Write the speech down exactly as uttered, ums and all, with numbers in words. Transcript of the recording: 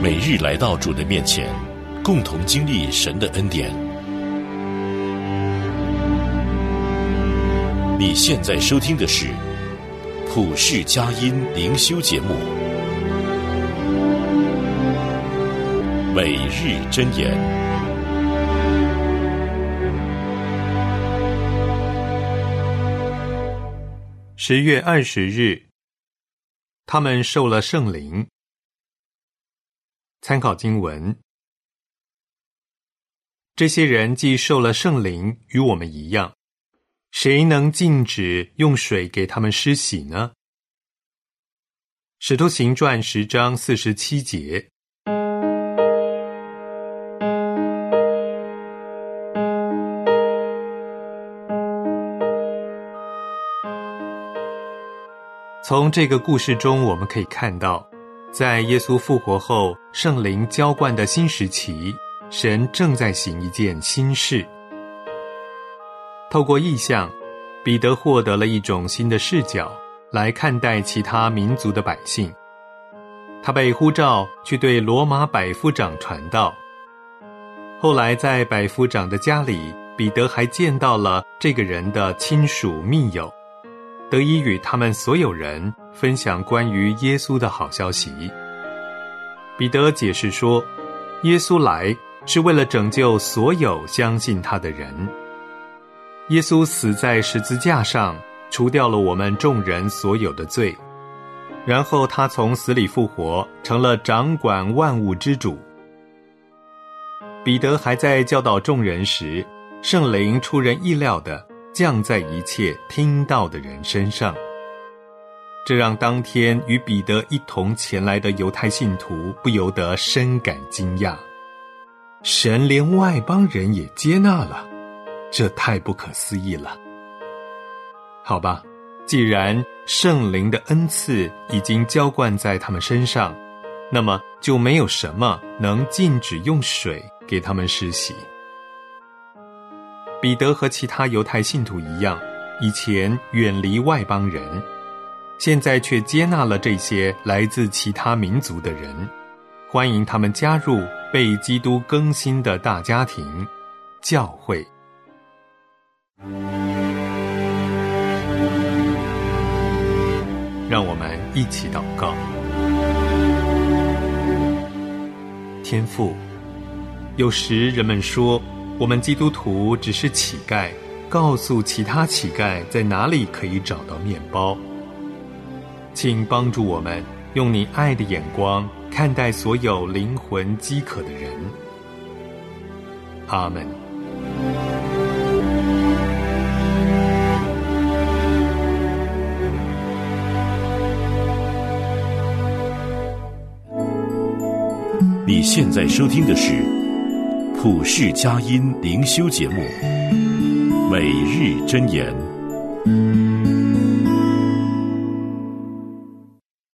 每日来到主的面前，共同经历神的恩典。你现在收听的是普世佳音灵修节目，每日箴言。 十月二十日，他们受了圣灵。参考经文：这些人既受了圣灵，与我们一样，谁能禁止用水给他们施洗呢？使徒行传十章四十七节。从这个故事中，我们可以看到，在耶稣复活后，圣灵浇灌的新时期，神正在行一件新事。透过异象，彼得获得了一种新的视角来看待其他民族的百姓。他被呼召去对罗马百夫长传道。后来在百夫长的家里，彼得还见到了这个人的亲属密友，得以与他们所有人分享关于耶稣的好消息。彼得解释说，耶稣来是为了拯救所有相信他的人。耶稣死在十字架上，除掉了我们众人所有的罪，然后他从死里复活，成了掌管万物之主。彼得还在教导众人时，圣灵出人意料地降在一切听到的人身上，这让当天与彼得一同前来的犹太信徒不由得深感惊讶。神连外邦人也接纳了，这太不可思议了。好吧，既然圣灵的恩赐已经浇灌在他们身上，那么就没有什么能禁止用水给他们施洗。彼得和其他犹太信徒一样，以前远离外邦人，现在却接纳了这些来自其他民族的人，欢迎他们加入被基督更新的大家庭——教会。让我们一起祷告。天父，有时人们说我们基督徒只是乞丐，告诉其他乞丐在哪里可以找到面包。请帮助我们用你爱的眼光看待所有灵魂饥渴的人。阿们。 你现在收听的是普世佳音灵修节目，每日箴言。